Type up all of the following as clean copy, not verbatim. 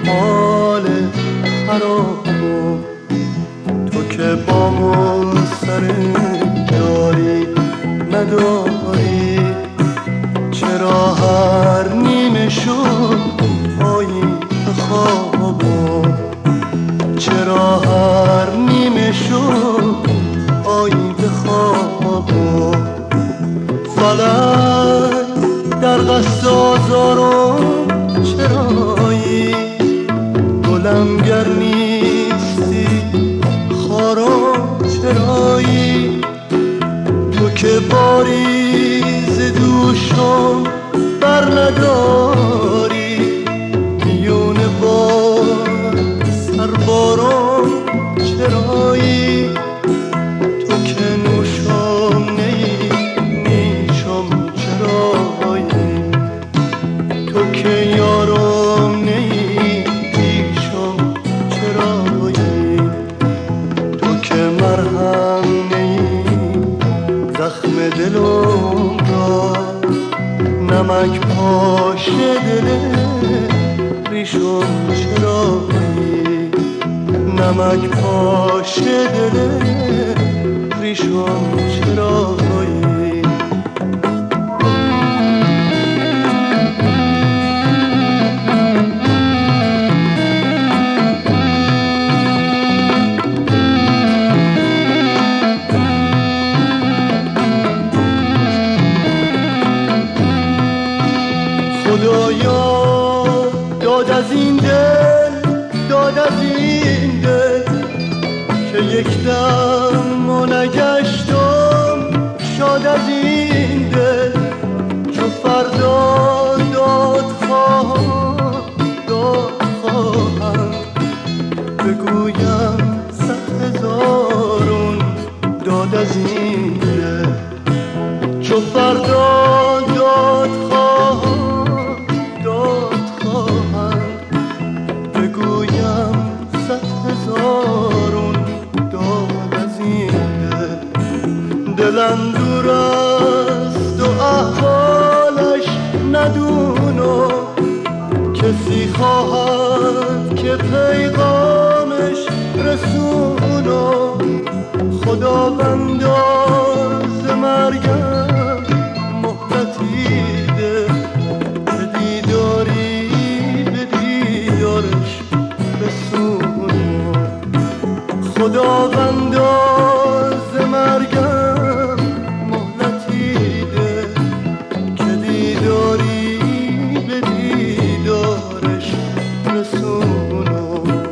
حال خرابم، تو که با من سر یاری نداری، چرا هر نیمه شد پایین خوابم، چرا هر نیمه شد پایین خوابم. فلک در قصد آزارم چرایی، گلم گر نیستی خارم چرایی، تو که باریز دوشم بر نداری، میون بار سربارم چرایی، تو که نوشم نیشم چرایی، تو که یارم نیشم چرایی، تو که مرهم زخم دلم را، نمک پاش دل ریشم چرایی، نمک پاش دل ریشم چرایی. خدایا داد از این دل، داد از این دل، که یک دم ما نگشتم شاد از این دل، چو فردا داد خواهم بگویم 100,000 داد از این دل، چو فردا داد بگویم 100,000 داد از این دل. دلم دور است و احوالش ندونم، کسی خواهد که پیغامش رسونم، خداوندا ز مرگم مهلتی ده، به دیداری به دیدارش رسونم، خداوندا ز مرگم مهلتی ده، که دیداری به دیدارش رسونم.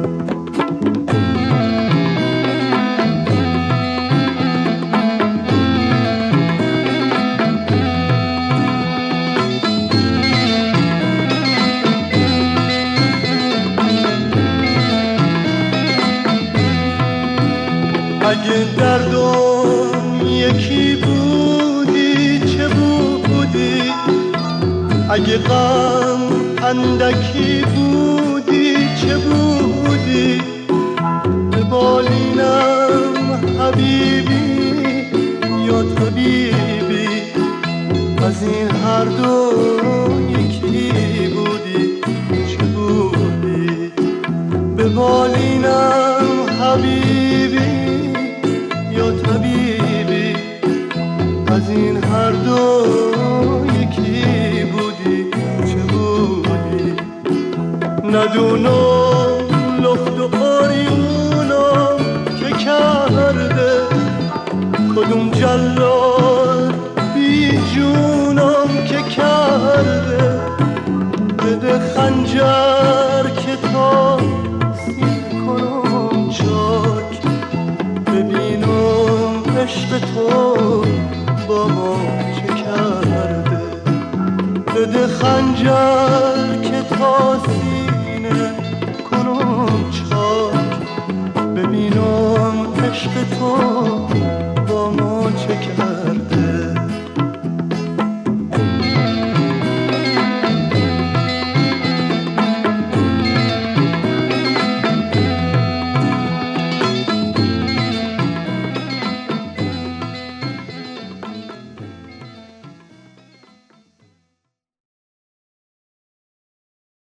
اگه دردم یکی بودی چه بودی، اگه غم اندکی بودی چه بودی، به بالینم حبیبی یا طبیبی، از این هر دو یکی بودی چه بودی، به بالینم حبیبی یا طبیبی، از این هر دو یکی بودی چه بودی. ندونم لخت و آریونم که کرده، کدوم جلال بی جونم که کرده، بده خنجر که تا سیر کنم چاک، ببینم عشق تو با ما چه کرده، بده خنجر که تا سینه کنم چاک، ببینم عشق تو